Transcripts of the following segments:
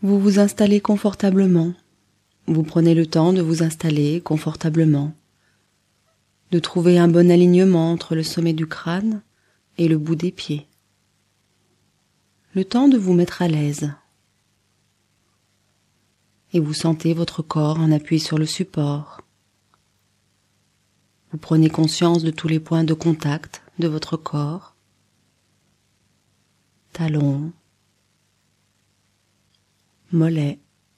Vous vous installez confortablement. Vous prenez le temps de vous installer confortablement, de trouver un bon alignement entre le sommet du crâne et le bout des pieds. Le temps de vous mettre à l'aise. Et vous sentez votre corps en appui sur le support. Vous prenez conscience de tous les points de contact de votre corps. Talons, mollets,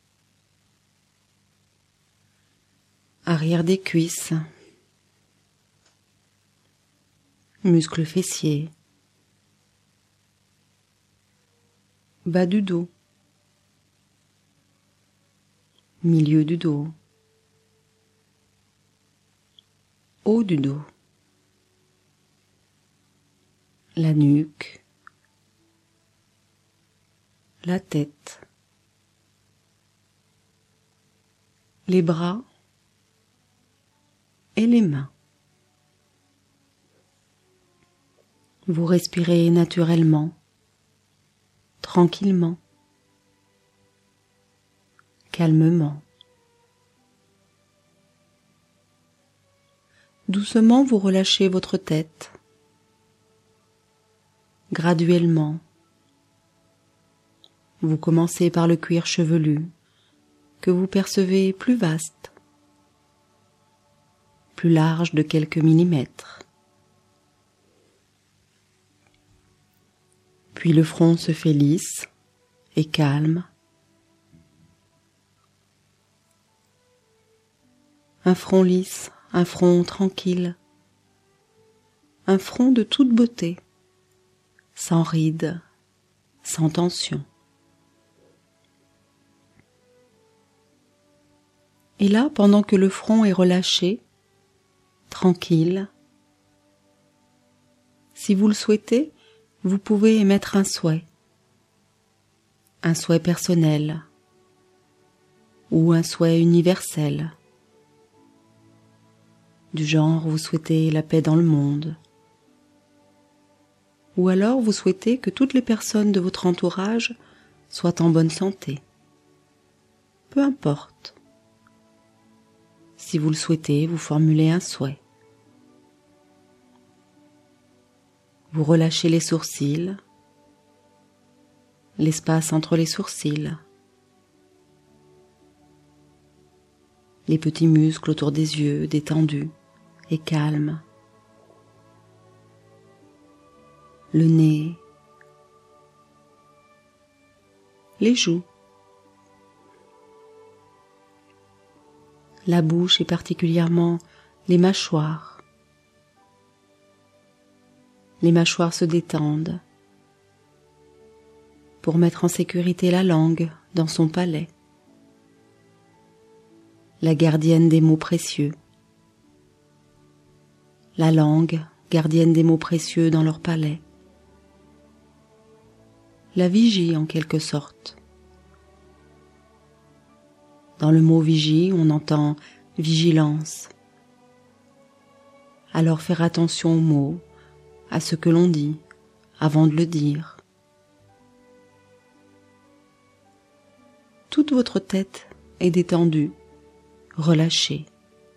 arrière des cuisses, muscles fessiers, bas du dos, milieu du dos, haut du dos, la nuque, la tête, les bras et les mains. Vous respirez naturellement, tranquillement, calmement. Doucement, vous relâchez votre tête, graduellement. Vous commencez par le cuir chevelu, que vous percevez plus vaste, plus large de quelques millimètres. Puis le front se fait lisse et calme. Un front lisse, un front tranquille, un front de toute beauté, sans rides, sans tension. Et là, pendant que le front est relâché, tranquille, si vous le souhaitez, vous pouvez émettre un souhait personnel ou un souhait universel, du genre vous souhaitez la paix dans le monde, ou alors vous souhaitez que toutes les personnes de votre entourage soient en bonne santé. Peu importe. Si vous le souhaitez, vous formulez un souhait. Vous relâchez les sourcils, l'espace entre les sourcils, les petits muscles autour des yeux détendus et calmes, le nez, les joues, la bouche et particulièrement les mâchoires. Les mâchoires se détendent pour mettre en sécurité la langue dans son palais, la gardienne des mots précieux. La langue, gardienne des mots précieux dans leur palais. La vigie en quelque sorte. Dans le mot vigie, on entend vigilance. Alors faire attention aux mots, à ce que l'on dit, avant de le dire. Toute votre tête est détendue, relâchée.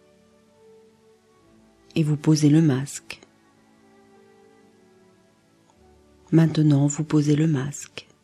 Et vous posez le masque. Maintenant, vous posez le masque.